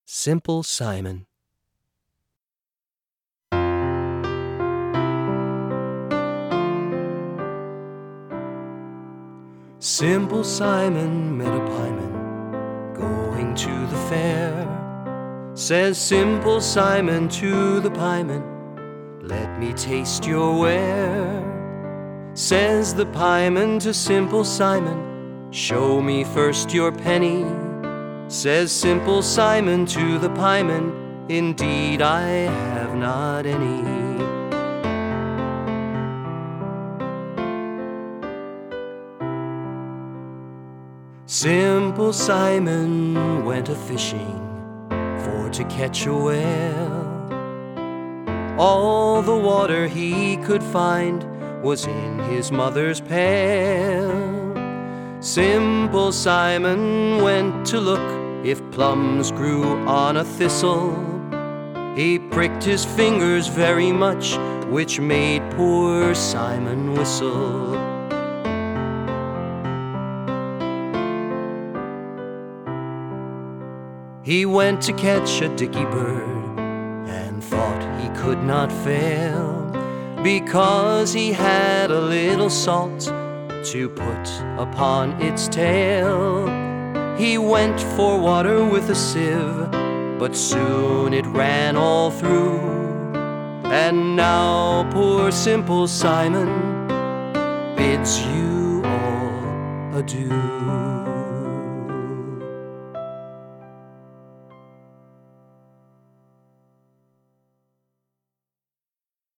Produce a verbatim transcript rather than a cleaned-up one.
Simple Simon. Simple Simon met a pieman going to the fair. Says Simple Simon to the pieman, "Let me taste your ware." Says the pieman to Simple Simon, "Show me first your penny." Says Simple Simon to the pieman, "Indeed I have not any." Simple Simon went a-fishing for to catch a whale. All the water he could find was in his mother's pail. Simple Simon went to look if plums grew on a thistle. He pricked his fingers very much, which made poor Simon whistle. He went to catch a dicky bird and thought he could not fail, because he had a little salt to put upon its tail. He went for water with a sieve, but soon it ran all through. And now poor Simple Simon bids you all adieu.